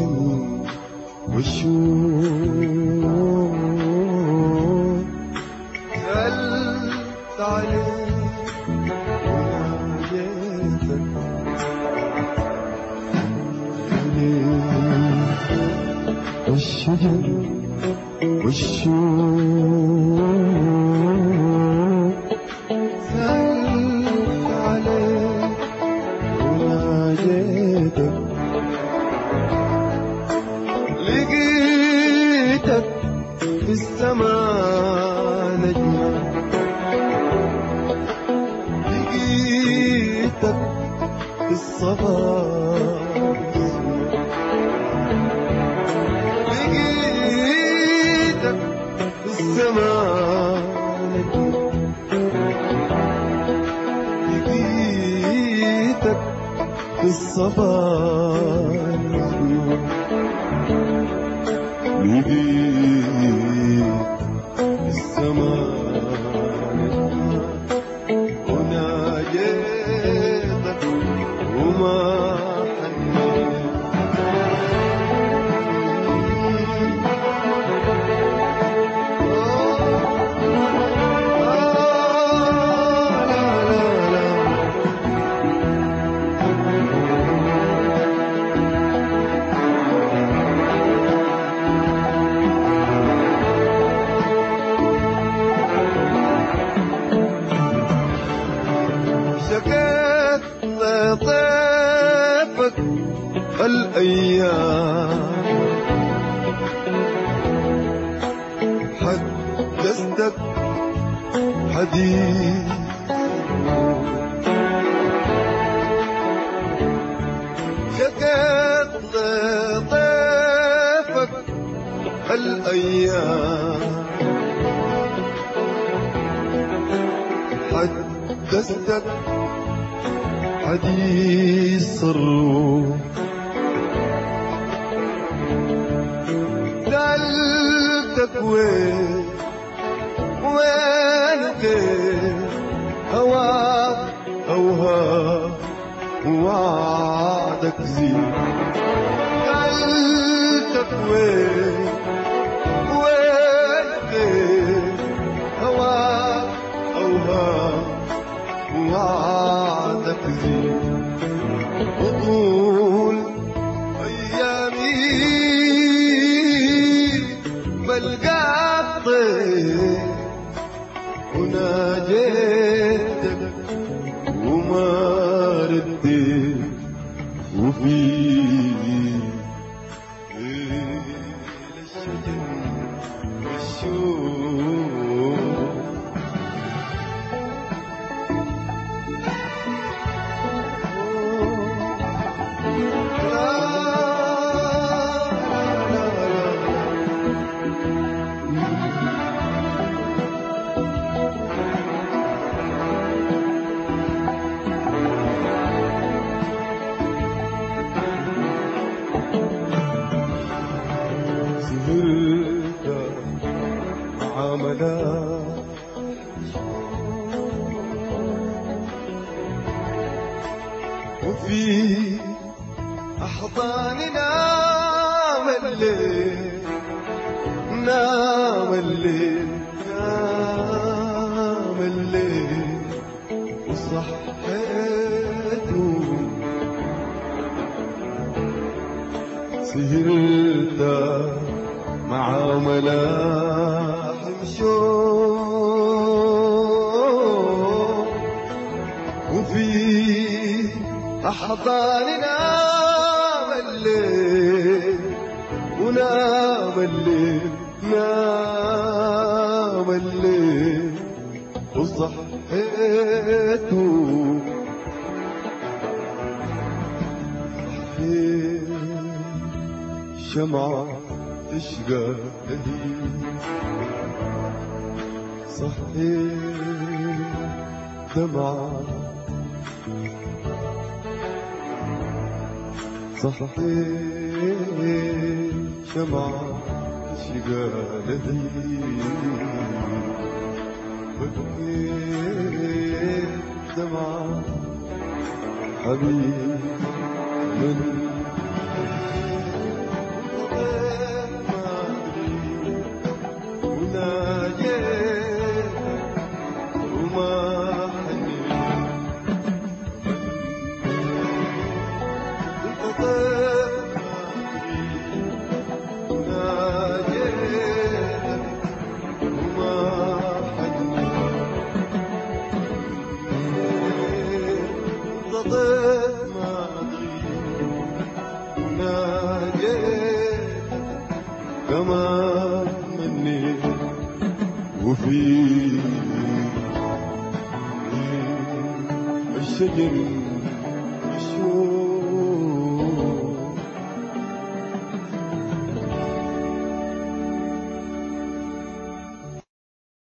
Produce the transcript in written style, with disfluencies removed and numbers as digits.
الشجن والشوق سألت عليك وناديتك الشجن والشوق سألت عليك وناديتك لقيتك في السماء نجمة لقيتك في الصباح لقيتك في السماء نجمة لقيتك في الصباح لقيت السماء وناجيتك وما حنيت شكيت لطيفك الأيام حدثتك حديث شكيت لطيفك الأيام حدثتك حديث الروح سألتك وينك هواك أوهام ووعدك زين سألتك وينك هواك أوهام ووعدك زين وطول أيامي بلقاك طير وناجيتك وما رديت وفي الشجن والشوق سهرت معاملات وفي أحضاننا مليت نام الليل نام الليل وصحيت سهرت مع ملاحم شوق وفي أحضاننا الليل ونام الليل نام الليل وصحيت شمعة تشقى لهيب صحيت دمعة صحيت شمعة تشقى لهيب بكيت دمعة حبيب من خطيت ناديتك وما حنيت خطيت ما أدري ناديتك كما منيت وفي الشجر